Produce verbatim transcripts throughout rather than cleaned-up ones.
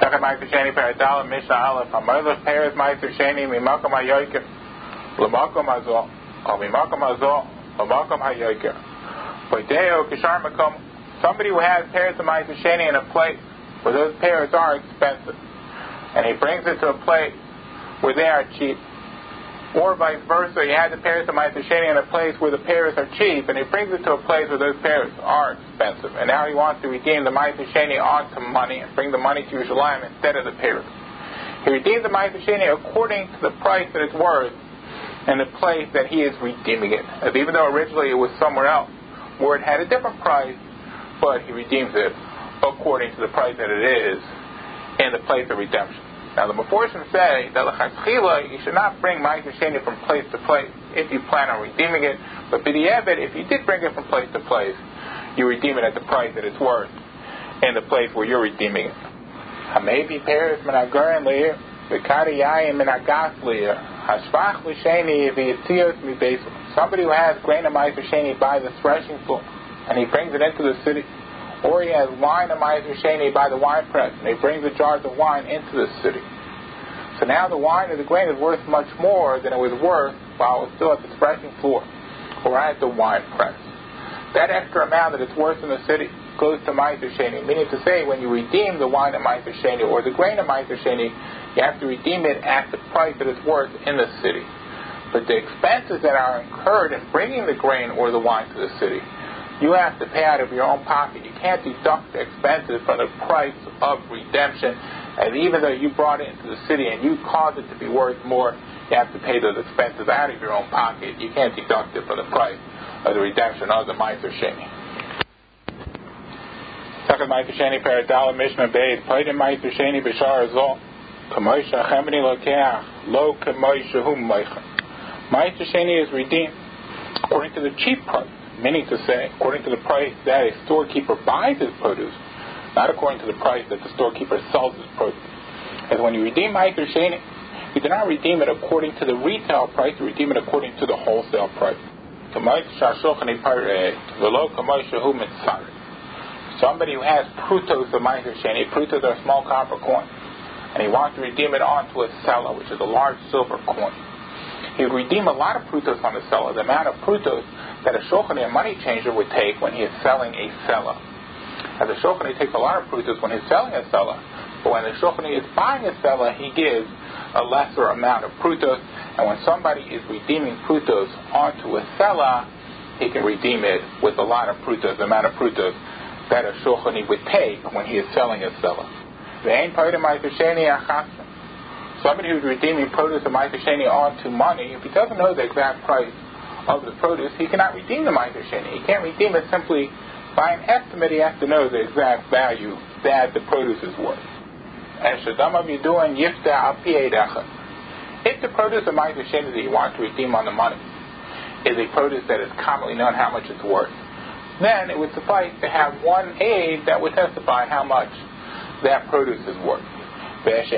Second Ma'aser Sheni Paradala Mishnah Aleph Hamalach Peres Ma'aser Sheni Mimakom HaYoker L'Makom Hazol or Mimakom Hazol L'Makom HaYoker Poiteo Kishar Makom. Somebody who has Peres of Ma'aser Sheni in a place where those pears are expensive, and he brings it to a place where they are cheap. Or vice versa, he has the pears of Ma'aser Sheni in a place where the pears are cheap, and he brings it to a place where those pears are expensive. And now he wants to redeem the Ma'aser Sheni onto money and bring the money to Yerushalayim instead of the pears. He redeems the Ma'aser Sheni according to the price that it's worth and the place that he is redeeming it. As even though originally it was somewhere else where it had a different price, but he redeems it according to the price that it is in the place of redemption. Now the Meforshim say that l'chaytchila you should not bring Ma'aser Sheni from place to place if you plan on redeeming it, but b'di'evet, if you did bring it from place to place, you redeem it at the price that it's worth in the place where you're redeeming it. Hamevi peres min hagarin leir v'kari yayim min hagas leir hashvach l'sheni v'yitzios mibeso. Somebody who has grain of Ma'aser Sheni by the threshing floor and he brings it into the city, or he has wine of Ma'aser Sheni by the wine press, and he brings the jars of wine into the city. So now the wine or the grain is worth much more than it was worth while it was still at the threshing floor or at the wine press. That extra amount that it's worth in the city goes to Ma'aser Sheni, meaning to say when you redeem the wine of Ma'aser Sheni or the grain of Ma'aser Sheni, you have to redeem it at the price that it's worth in the city. But the expenses that are incurred in bringing the grain or the wine to the city, you have to pay out of your own pocket. You can't deduct the expenses from the price of redemption. And even though you brought it into the city and you caused it to be worth more, you have to pay those expenses out of your own pocket. You can't deduct it from the price of the redemption of the Ma'aser Sheni. Second Ma'aser Sheni Paradala Mishnah Beis Paidim Ma'aser Sheni B'Shar Zol Kamoisha Chemini Lokeach Lo Kamoisha Hum Meicha. Ma'aser Sheni is redeemed according to the cheap price. Meaning to say, according to the price that a storekeeper buys his produce, not according to the price that the storekeeper sells his produce. As when you redeem Ma'aser Sheni, you do not redeem it according to the retail price, you redeem it according to the wholesale price. Somebody who has prutos of Ma'aser Sheni, prutos are small copper coins, and he wants to redeem it onto a selah, which is a large silver coin. He would redeem a lot of prutos on the selah, the amount of prutos that a shochani, a money changer, would take when he is selling a selah. As a shochani takes a lot of prutos when he's selling a selah, but when the shochani is buying a selah, he gives a lesser amount of prutos, and when somebody is redeeming prutos onto a selah, he can redeem it with a lot of prutos, the amount of prutos that a shochani would take when he is selling a selah. Somebody who's redeeming produce of Ma'aser Sheni onto money, if he doesn't know the exact price of the produce, he cannot redeem the Ma'aser Sheni. He can't redeem it simply by an estimate. He has to know the exact value that the produce is worth. If the produce of Ma'aser Sheni that you want to redeem on the money is a produce that is commonly known how much it's worth, then it would suffice to have one aid that would testify how much that produce is worth. But if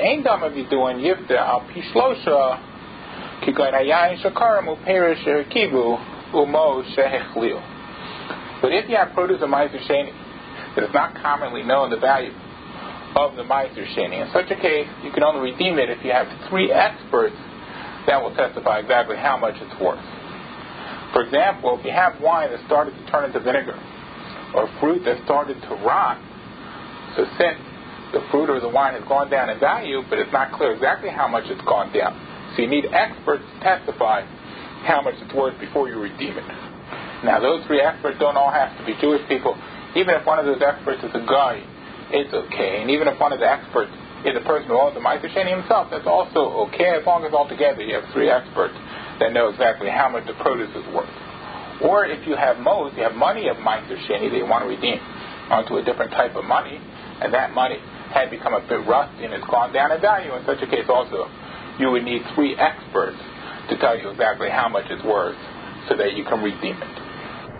you have produce of Ma'aser Sheni that is not commonly known the value of the Ma'aser Sheni, in such a case, you can only redeem it if you have three experts that will testify exactly how much it's worth. For example, if you have wine that started to turn into vinegar, or fruit that started to rot, so since the fruit or the wine has gone down in value, but it's not clear exactly how much it's gone down, so you need experts to testify how much it's worth before you redeem it. Now, those three experts don't all have to be Jewish people. Even if one of those experts is a guy, it's okay. And even if one of the experts is a person who owns the Ma'aser Sheni himself, that's also okay, as long as altogether you have three experts that know exactly how much the produce is worth. Or if you have most, you have money of Ma'aser Sheni that you want to redeem onto a different type of money, and that money had become a bit rusty and it's gone down in value. In such a case also, you would need three experts to tell you exactly how much it's worth so that you can redeem it.